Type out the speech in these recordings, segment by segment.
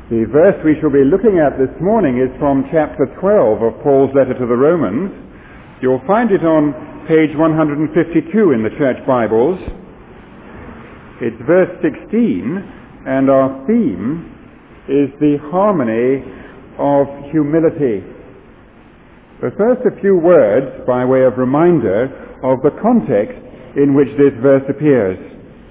The verse we shall be looking at this morning is from chapter 12 of Paul's letter to the Romans. You'll find it on page 152 in the church Bibles. It's verse 16, and our theme is the harmony of humility. But first, a few words by way of reminder of the context in which this verse appears.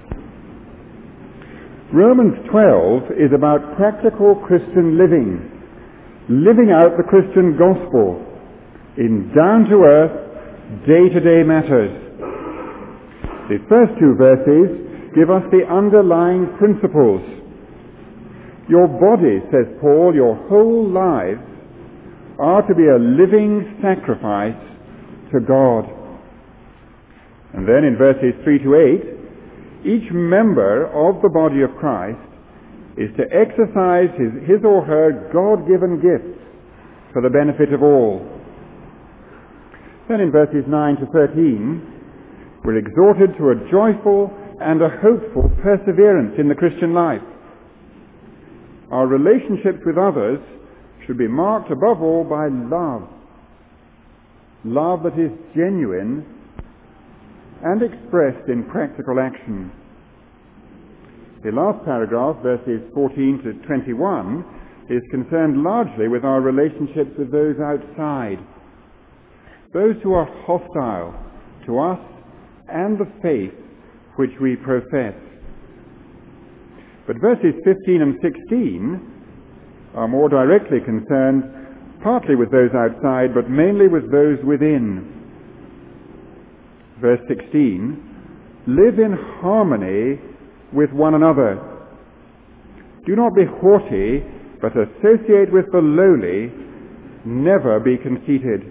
Romans 12 is about practical Christian living out the Christian gospel in down-to-earth, day-to-day matters. The first two verses give us the underlying principles. Your body, says Paul, your whole lives are to be a living sacrifice to God. And then in verses 3 to 8, each member of the body of Christ is to exercise his or her God-given gifts for the benefit of all. Then in verses 9 to 13, we're exhorted to a joyful and a hopeful perseverance in the Christian life. Our relationships with others should be marked above all by love. Love that is genuine and expressed in practical action. The last paragraph, verses 14 to 21, is concerned largely with our relationships with those outside, those who are hostile to us and the faith which we profess. But verses 15 and 16 are more directly concerned partly with those outside, but mainly with those within. Verse 16, live in harmony with one another. Do not be haughty, but associate with the lowly. Never be conceited.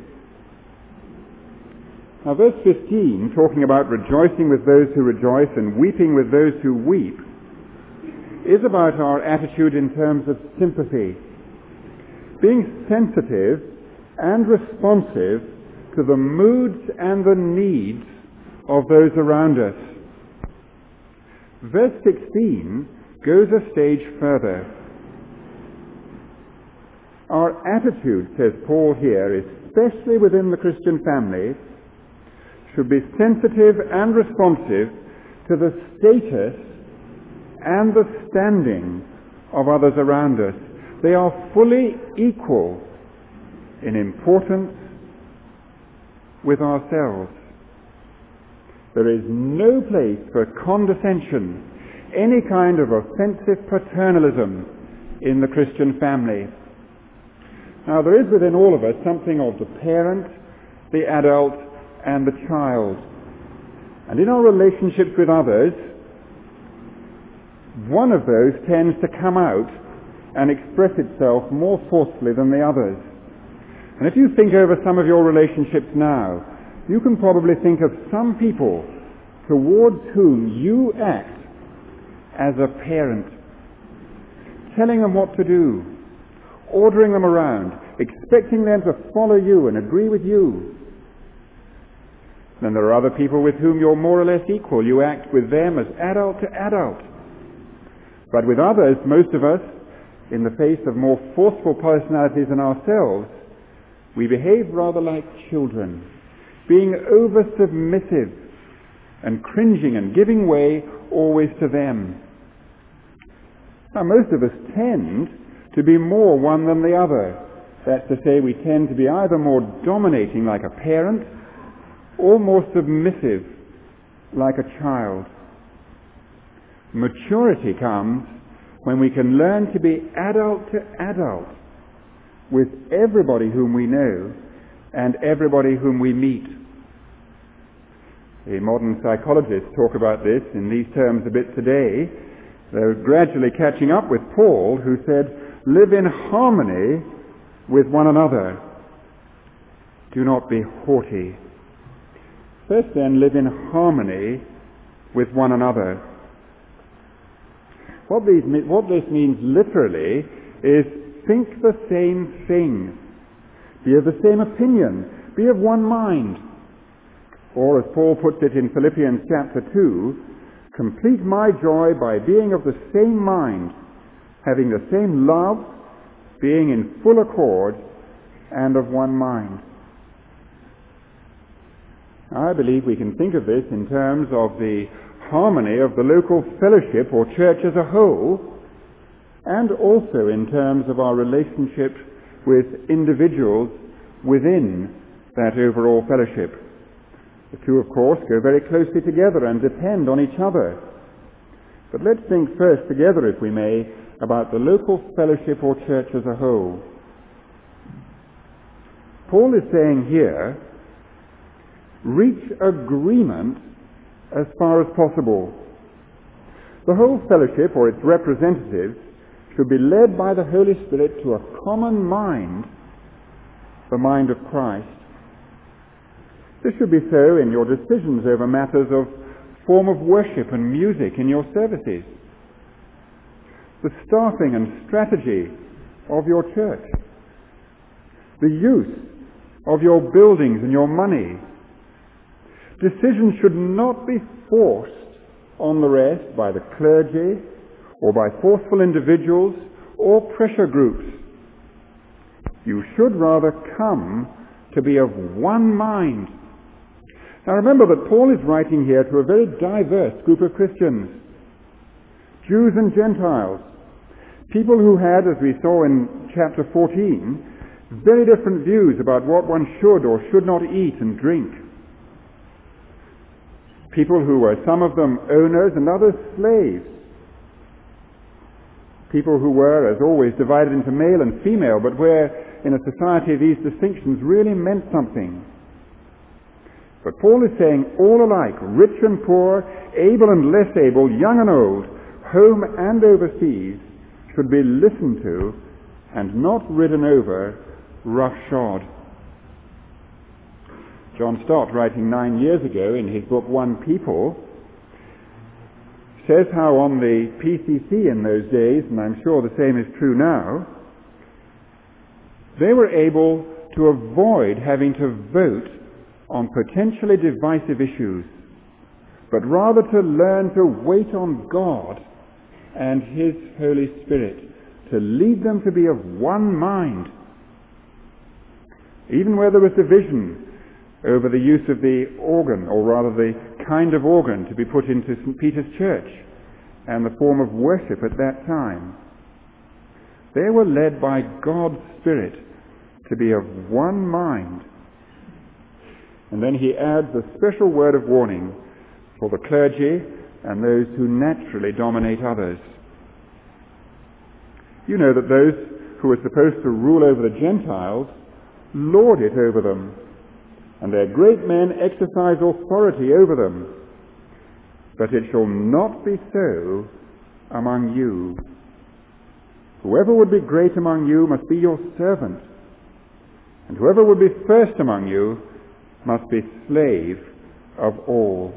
Now verse 15, talking about rejoicing with those who rejoice and weeping with those who weep, is about our attitude in terms of sympathy, being sensitive and responsive to the moods and the needs of those around us. Verse 16 goes a stage further. Our attitude, says Paul here, especially within the Christian family, should be sensitive and responsive to the status and the standing of others around us. They are fully equal in importance with ourselves. There is no place for condescension, any kind of offensive paternalism in the Christian family. Now, there is within all of us something of the parent, the adult, and the child. And in our relationships with others, one of those tends to come out and express itself more forcefully than the others. And if you think over some of your relationships now, you can probably think of some people towards whom you act as a parent, telling them what to do, ordering them around, expecting them to follow you and agree with you. Then there are other people with whom you're more or less equal. You act with them as adult to adult. But with others, most of us, in the face of more forceful personalities than ourselves, we behave rather like children, being over-submissive and cringing and giving way always to them. Now, most of us tend to be more one than the other. That's to say, we tend to be either more dominating like a parent or more submissive like a child. Maturity comes when we can learn to be adult to adult with everybody whom we know and everybody whom we meet. The modern psychologists talk about this in these terms a bit today. They're gradually catching up with Paul, who said, live in harmony with one another. Do not be haughty. First then, live in harmony with one another. What this means literally is think the same thing, be of the same opinion, be of one mind. Or, as Paul puts it in Philippians chapter 2, complete my joy by being of the same mind, having the same love, being in full accord, and of one mind. I believe we can think of this in terms of the harmony of the local fellowship or church as a whole, and also in terms of our relationship with individuals within that overall fellowship. The two, of course, go very closely together and depend on each other. But let's think first together, if we may, about the local fellowship or church as a whole. Paul is saying here, reach agreement as far as possible. The whole fellowship or its representatives should be led by the Holy Spirit to a common mind, the mind of Christ. This should be so in your decisions over matters of form of worship and music in your services, the staffing and strategy of your church, the use of your buildings and your money. Decisions should not be forced on the rest by the clergy or by forceful individuals or pressure groups. You should rather come to be of one mind. Now remember that Paul is writing here to a very diverse group of Christians, Jews and Gentiles, people who had, as we saw in chapter 14, very different views about what one should or should not eat and drink. People who were, some of them, owners and others slaves. People who were, as always, divided into male and female, but where in a society these distinctions really meant something. But Paul is saying all alike, rich and poor, able and less able, young and old, home and overseas, should be listened to and not ridden over roughshod. John Stott, writing 9 years ago in his book One People, says how on the PCC in those days, and I'm sure the same is true now, they were able to avoid having to vote on potentially divisive issues, but rather to learn to wait on God and His Holy Spirit to lead them to be of one mind. Even where there was division over the use of the organ, or rather the kind of organ to be put into St. Peter's Church and the form of worship at that time, they were led by God's Spirit to be of one mind. And then he adds a special word of warning for the clergy and those who naturally dominate others. You know that those who are supposed to rule over the Gentiles lord it over them, and their great men exercise authority over them. But it shall not be so among you. Whoever would be great among you must be your servant, and whoever would be first among you must be slave of all.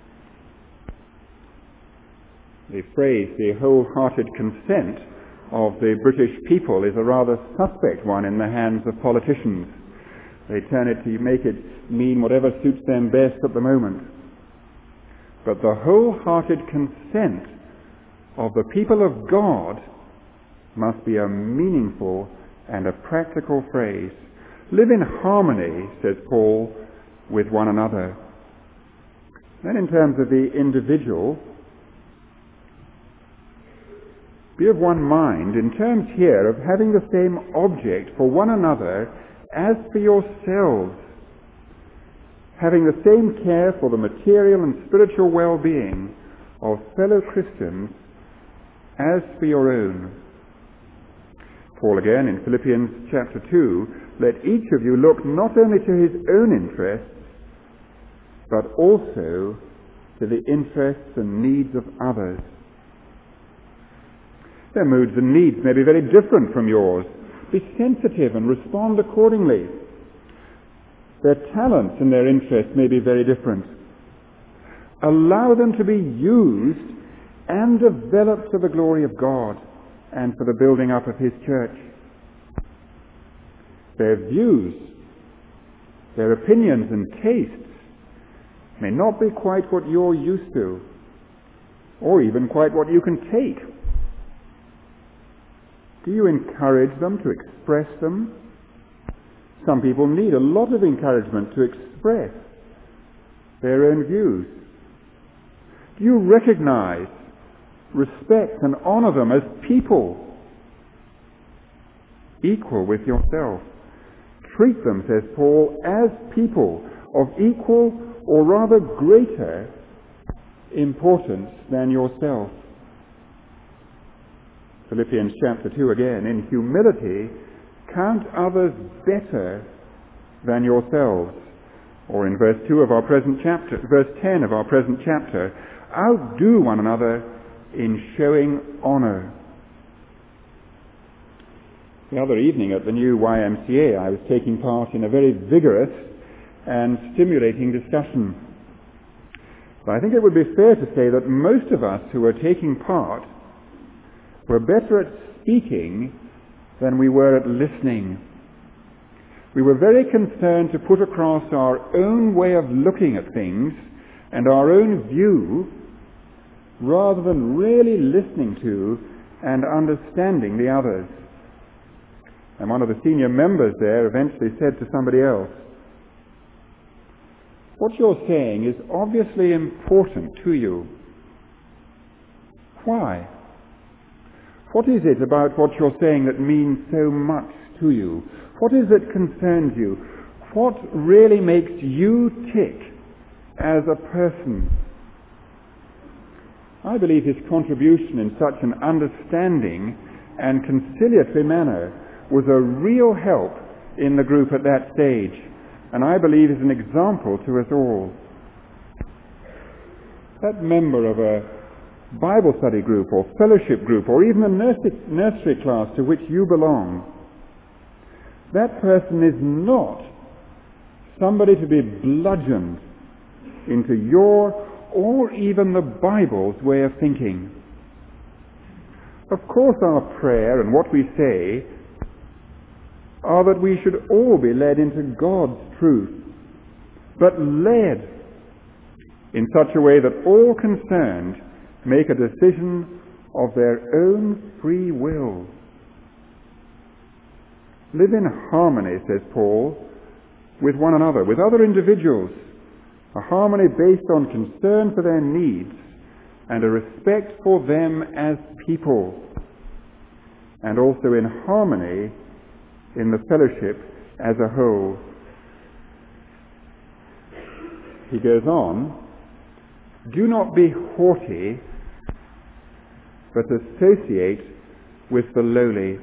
The phrase, the wholehearted consent of the British people, is a rather suspect one in the hands of politicians. They turn it to make it mean whatever suits them best at the moment. But the wholehearted consent of the people of God must be a meaningful and a practical phrase. Live in harmony, says Paul, with one another. Then in terms of the individual, be of one mind in terms here of having the same object for one another as for yourselves, having the same care for the material and spiritual well-being of fellow Christians as for your own. Paul again in Philippians chapter 2, let each of you look not only to his own interests, but also to the interests and needs of others. Their moods and needs may be very different from yours. Be sensitive and respond accordingly. Their talents and their interests may be very different. Allow them to be used and developed to the glory of God and for the building up of His church. Their views, their opinions and tastes may not be quite what you're used to, or even quite what you can take. Do you encourage them to express them? Some people need a lot of encouragement to express their own views. Do you recognize, respect, and honor them as people, equal with yourself? Treat them, says Paul, as people of equal or rather greater importance than yourself. Philippians chapter 2 again, in humility, count others better than yourselves. Or in verse 10 of our present chapter, outdo one another in showing honor. The other evening at the new YMCA, I was taking part in a very vigorous and stimulating discussion. But I think it would be fair to say that most of us who were taking part were better at speaking than we were at listening. We were very concerned to put across our own way of looking at things and our own view rather than really listening to and understanding the others. And one of the senior members there eventually said to somebody else, "What you're saying is obviously important to you. Why? What is it about what you're saying that means so much to you? What is it concerns you? What really makes you tick as a person?" I believe his contribution in such an understanding and conciliatory manner was a real help in the group at that stage, and I believe is an example to us all. That member of a Bible study group or fellowship group or even a nursery class to which you belong, that person is not somebody to be bludgeoned into your or even the Bible's way of thinking. Of course, our prayer and what we say are that we should all be led into God's truth, but led in such a way that all concerned make a decision of their own free will. Live in harmony, says Paul, with one another, with other individuals, a harmony based on concern for their needs and a respect for them as people, and also in harmony in the fellowship as a whole. He goes on, "Do not be haughty, but associate with the lowly."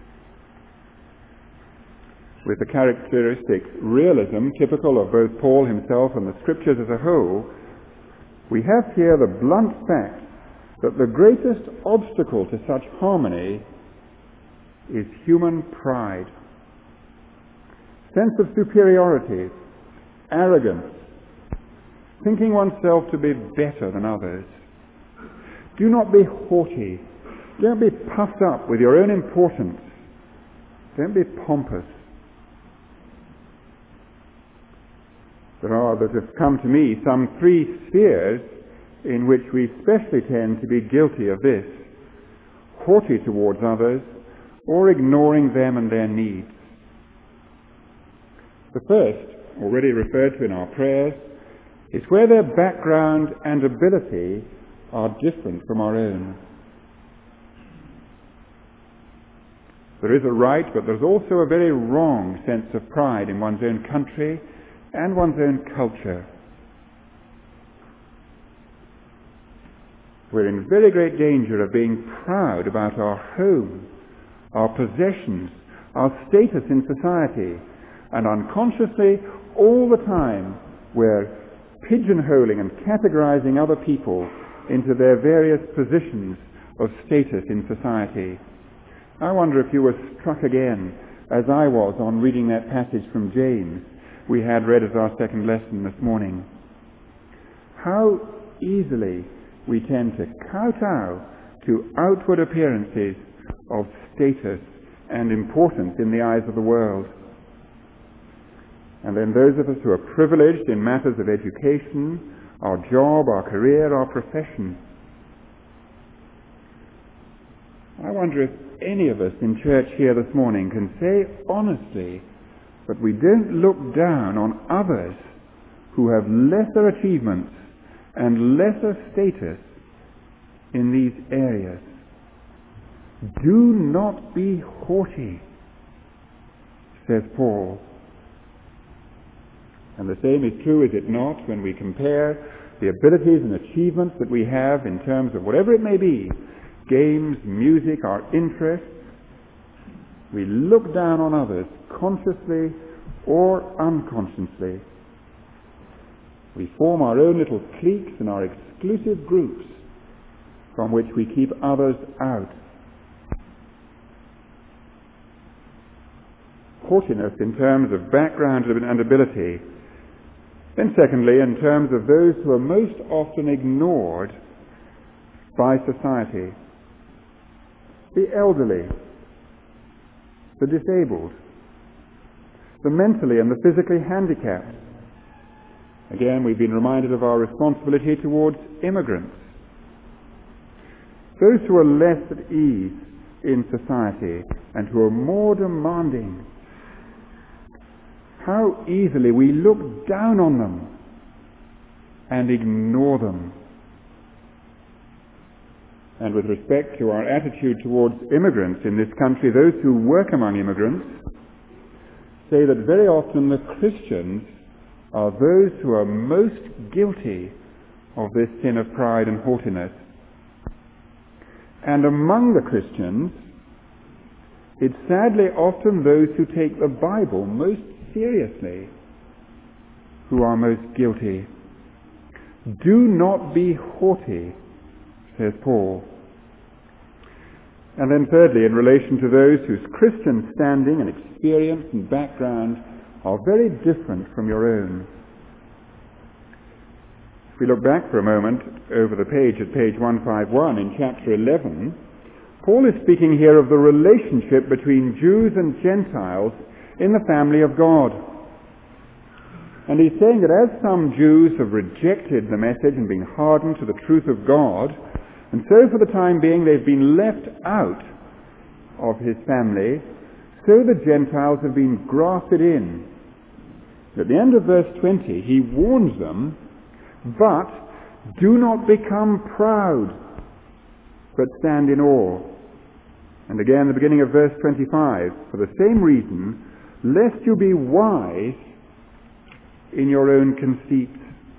With the characteristic realism typical of both Paul himself and the Scriptures as a whole, we have here the blunt fact that the greatest obstacle to such harmony is human pride, sense of superiority, arrogance, thinking oneself to be better than others. Do not be haughty. Don't be puffed up with your own importance. Don't be pompous. There are, that have come to me, some 3 spheres in which we especially tend to be guilty of this: haughty towards others, or ignoring them and their needs. The first, already referred to in our prayers, is where their background and ability are different from our own. There is a right, but there's also a very wrong sense of pride in one's own country and one's own culture. We're in very great danger of being proud about our home, our possessions, our status in society, and unconsciously, all the time, we're pigeonholing and categorizing other people into their various positions of status in society. I wonder if you were struck again, as I was on reading that passage from James we had read as our second lesson this morning. How easily we tend to kowtow to outward appearances of status and importance in the eyes of the world. And then those of us who are privileged in matters of education, our job, our career, our profession, I wonder if any of us in church here this morning can say honestly that we don't look down on others who have lesser achievements and lesser status in these areas. Do not be haughty, says Paul. And the same is true, is it not, when we compare the abilities and achievements that we have in terms of whatever it may be, games, music, our interests. We look down on others consciously or unconsciously. We form our own little cliques and our exclusive groups from which we keep others out. Haughtiness in terms of background and ability. Then secondly, in terms of those who are most often ignored by society. The elderly, the disabled, the mentally and the physically handicapped. Again, we've been reminded of our responsibility towards immigrants. Those who are less at ease in society and who are more demanding. How easily we look down on them and ignore them. And with respect to our attitude towards immigrants in this country, those who work among immigrants say that very often the Christians are those who are most guilty of this sin of pride and haughtiness. And among the Christians, it's sadly often those who take the Bible most seriously who are most guilty. Do not be haughty, says Paul. And then thirdly, in relation to those whose Christian standing and experience and background are very different from your own. If we look back for a moment over the page at page 151 in chapter 11, Paul is speaking here of the relationship between Jews and Gentiles in the family of God. And he's saying that as some Jews have rejected the message and been hardened to the truth of God, and so for the time being they've been left out of his family, so the Gentiles have been grafted in. At the end of verse 20, he warns them, but do not become proud, but stand in awe. And again, the beginning of verse 25, for the same reason, lest you be wise in your own conceits.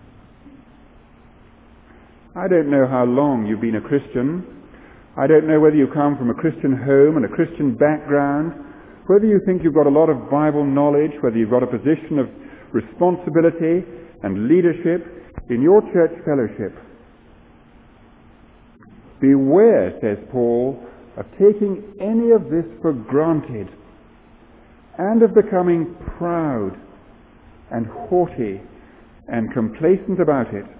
I don't know how long you've been a Christian. I don't know whether you come from a Christian home and a Christian background, whether you think you've got a lot of Bible knowledge, whether you've got a position of responsibility and leadership in your church fellowship. Beware, says Paul, of taking any of this for granted and of becoming proud and haughty and complacent about it.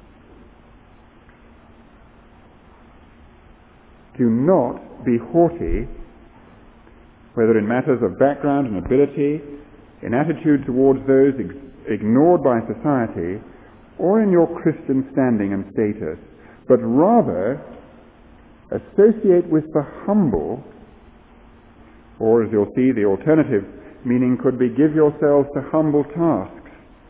Do not be haughty, whether in matters of background and ability, in attitude towards those ignored by society, or in your Christian standing and status, but rather associate with the humble, or as you'll see, the alternative meaning could be give yourselves to humble tasks.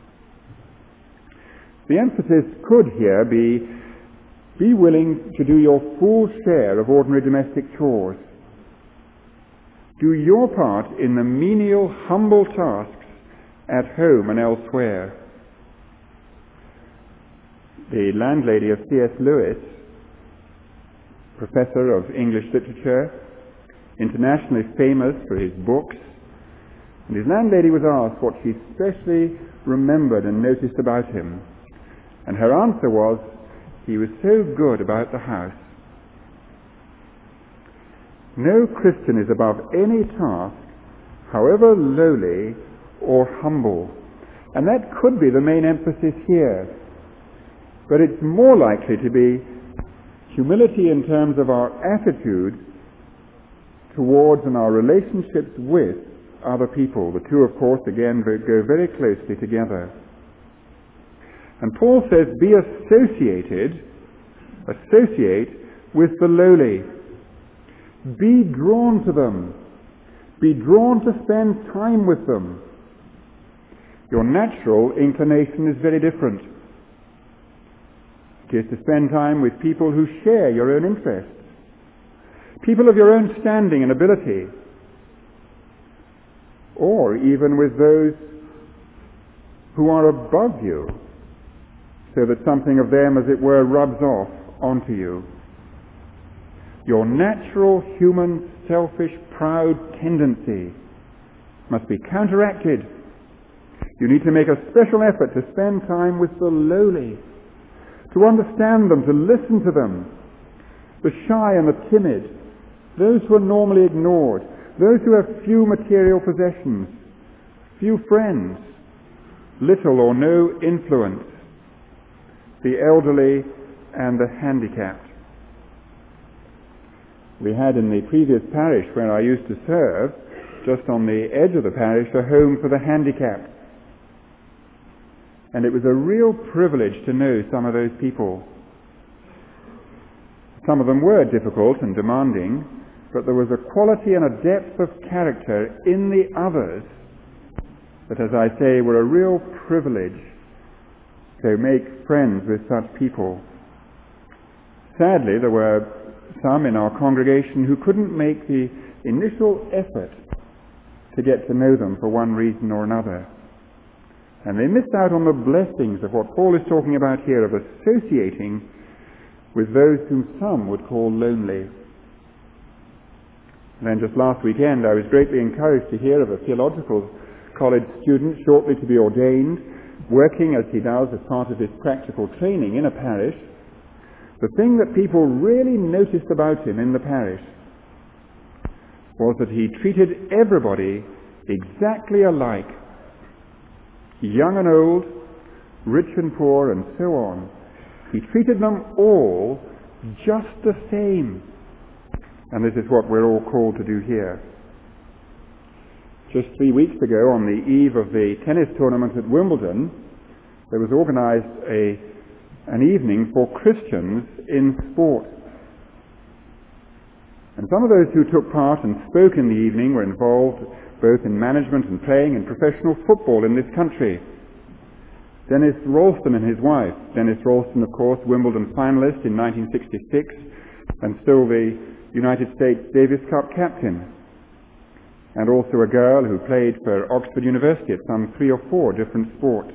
The emphasis could here be willing to do your full share of ordinary domestic chores. Do your part in the menial, humble tasks at home and elsewhere. The landlady of C.S. Lewis, professor of English literature, internationally famous for his books, and his landlady was asked what she specially remembered and noticed about him. And her answer was, he was so good about the house. No Christian is above any task, however lowly or humble. And that could be the main emphasis here. But it's more likely to be humility in terms of our attitude towards and our relationships with other people. The two, of course, again, go very closely together. And Paul says, associate with the lowly. Be drawn to them. Be drawn to spend time with them. Your natural inclination is very different. It is to spend time with people who share your own interests, people of your own standing and ability, or even with those who are above you, so that something of them, as it were, rubs off onto you. Your natural human, selfish, proud tendency must be counteracted. You need to make a special effort to spend time with the lowly, to understand them, to listen to them, the shy and the timid, those who are normally ignored, those who have few material possessions, few friends, little or no influence, the elderly and the handicapped. We had in the previous parish where I used to serve, just on the edge of the parish, a home for the handicapped. And it was a real privilege to know some of those people. Some of them were difficult and demanding, but there was a quality and a depth of character in the others that, as I say, were a real privilege to make friends with such people. Sadly, there were some in our congregation who couldn't make the initial effort to get to know them for one reason or another. And they missed out on the blessings of what Paul is talking about here, of associating with those whom some would call lonely. And then just last weekend I was greatly encouraged to hear of a theological college student shortly to be ordained, working as he does as part of his practical training in a parish. The thing that people really noticed about him in the parish was that he treated everybody exactly alike. Young and old, rich and poor, and so on. He treated them all just the same. And this is what we're all called to do here. Just 3 weeks ago, on the eve of the tennis tournament at Wimbledon, there was organized an evening for Christians in sport. And some of those who took part and spoke in the evening were involved both in management and playing in professional football in this country. Dennis Ralston and his wife. Dennis Ralston, of course, Wimbledon finalist in 1966, and still the United States Davis Cup captain. And also a girl who played for Oxford University at some 3 or 4 different sports.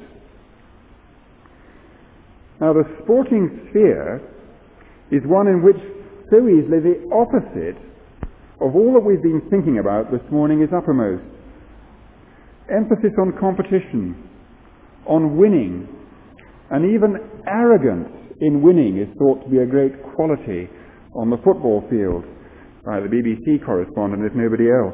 Now, the sporting sphere is one in which so easily the opposite of all that we've been thinking about this morning is uppermost. Emphasis on competition, on winning, and even arrogance in winning is thought to be a great quality on the football field by the BBC correspondent, if nobody else.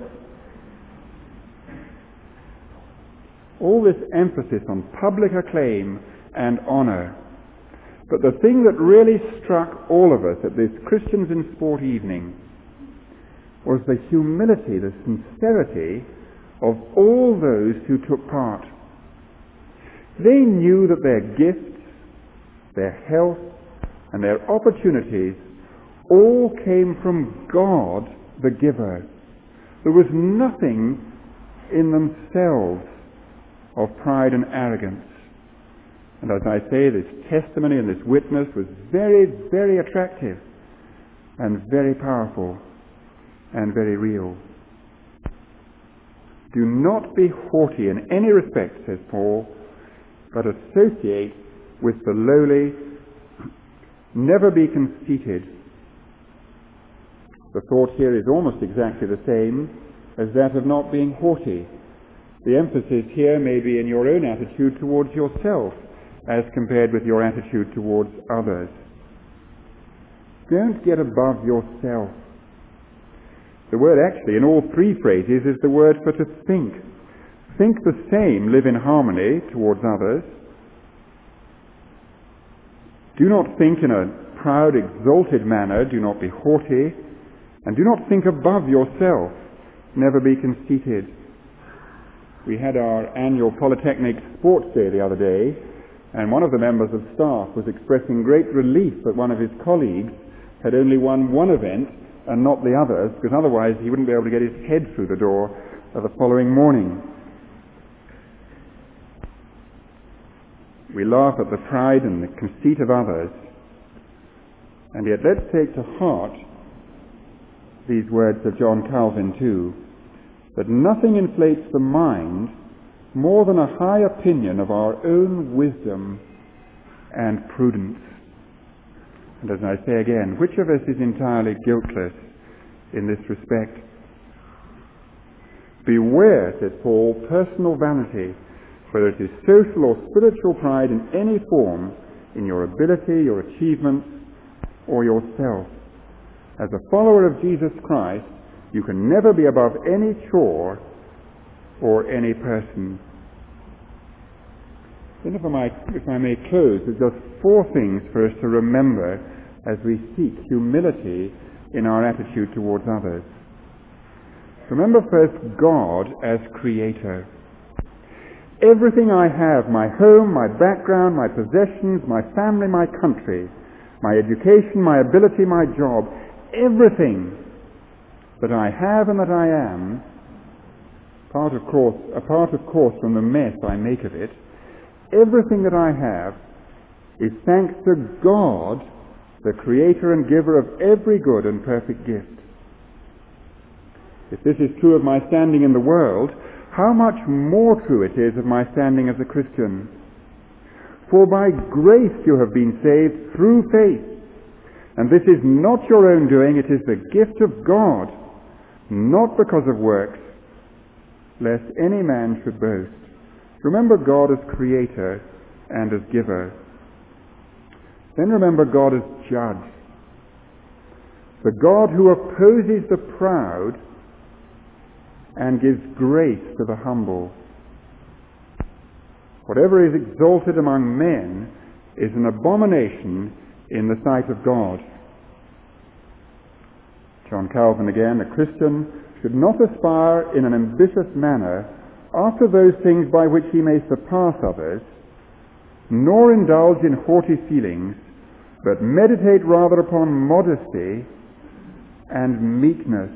All this emphasis on public acclaim and honour. But the thing that really struck all of us at this Christians in Sport evening was the humility, the sincerity of all those who took part. They knew that their gifts, their health, and their opportunities all came from God, the giver. There was nothing in themselves of pride and arrogance. And as I say, this testimony and this witness was very, very attractive and very powerful and very real. Do not be haughty in any respect, says Paul, but associate with the lowly. Never be conceited. The thought here is almost exactly the same as that of not being haughty. The emphasis here may be in your own attitude towards yourself as compared with your attitude towards others. Don't get above yourself. The word actually in all 3 phrases is the word for to think. Think the same, live in harmony towards others. Do not think in a proud, exalted manner. Do not be haughty. And do not think above yourself. Never be conceited. We had our annual Polytechnic Sports Day the other day, and one of the members of staff was expressing great relief that one of his colleagues had only won one event and not the others, because otherwise he wouldn't be able to get his head through the door the following morning. We laugh at the pride and the conceit of others, and yet let's take to heart these words of John Calvin too, that nothing inflates the mind more than a high opinion of our own wisdom and prudence. And as I say again, which of us is entirely guiltless in this respect? Beware, says Paul, personal vanity, whether it is social or spiritual pride in any form, in your ability, your achievements, or yourself. As a follower of Jesus Christ, you can never be above any chore or any person. Then if I may close with just 4 things for us to remember as we seek humility in our attitude towards others. Remember first God as Creator. Everything I have, my home, my background, my possessions, my family, my country, my education, my ability, my job, everything that I have and that I am, apart of course from the mess I make of it, everything that I have is thanks to God, the Creator and Giver of every good and perfect gift. If this is true of my standing in the world, how much more true it is of my standing as a Christian. For by grace you have been saved through faith, and this is not your own doing, it is the gift of God, not because of works, lest any man should boast. Remember God as Creator and as Giver. Then remember God as Judge. The God who opposes the proud and gives grace to the humble. Whatever is exalted among men is an abomination in the sight of God. John Calvin again, a Christian should not aspire in an ambitious manner after those things by which he may surpass others, nor indulge in haughty feelings, but meditate rather upon modesty and meekness.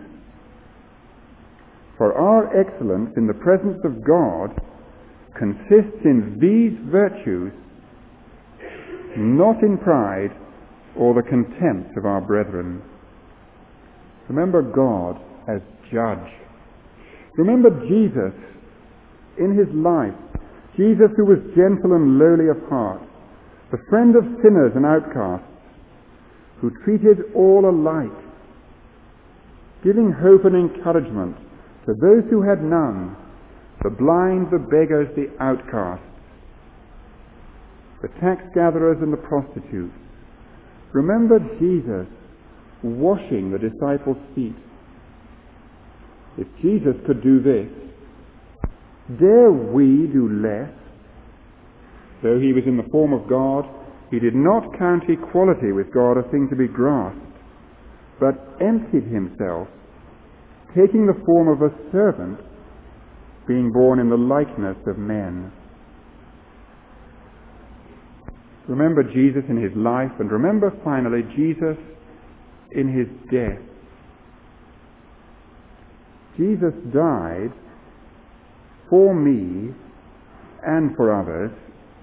For our excellence in the presence of God consists in these virtues, not in pride or the contempt of our brethren. Remember God as Judge. Remember Jesus in his life, Jesus who was gentle and lowly of heart, the friend of sinners and outcasts, who treated all alike, giving hope and encouragement to those who had none, the blind, the beggars, the outcasts, the tax gatherers and the prostitutes. Remember Jesus washing the disciples' feet. If Jesus could do this, dare we do less? Though he was in the form of God, he did not count equality with God a thing to be grasped, but emptied himself, taking the form of a servant, being born in the likeness of men. Remember Jesus in his life, and remember finally Jesus in his death. Jesus died for me and for others.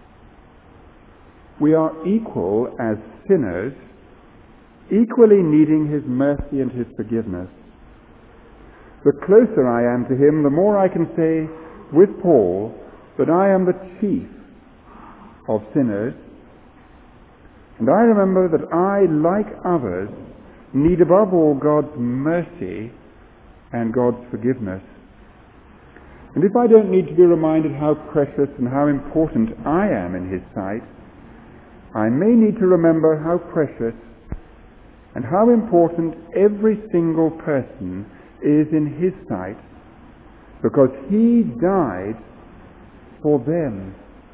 We are equal as sinners, equally needing his mercy and his forgiveness. The closer I am to him, the more I can say with Paul that I am the chief of sinners. And I remember that I, like others, need above all God's mercy and God's forgiveness. And if I don't need to be reminded how precious and how important I am in his sight, I may need to remember how precious and how important every single person is in his sight, because he died for them.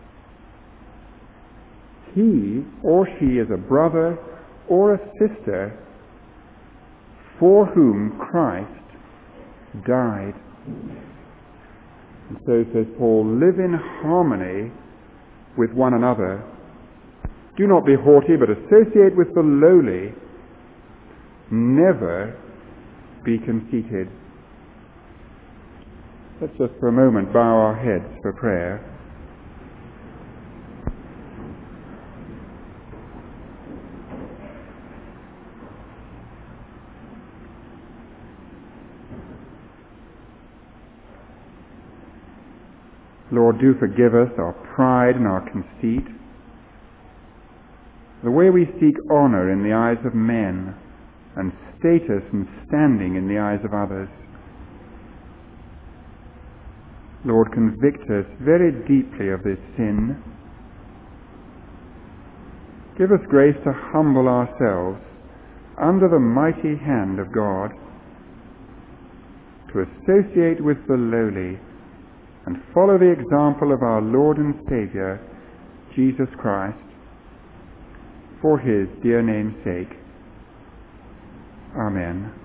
He or she is a brother or a sister for whom Christ died. And so, says Paul, live in harmony with one another. Do not be haughty, but associate with the lowly. Never be conceited. Let's just for a moment bow our heads for prayer. Lord, do forgive us our pride and our conceit, the way we seek honor in the eyes of men and status and standing in the eyes of others. Lord, convict us very deeply of this sin. Give us grace to humble ourselves under the mighty hand of God, to associate with the lowly and follow the example of our Lord and Saviour, Jesus Christ, for his dear name's sake. Amen.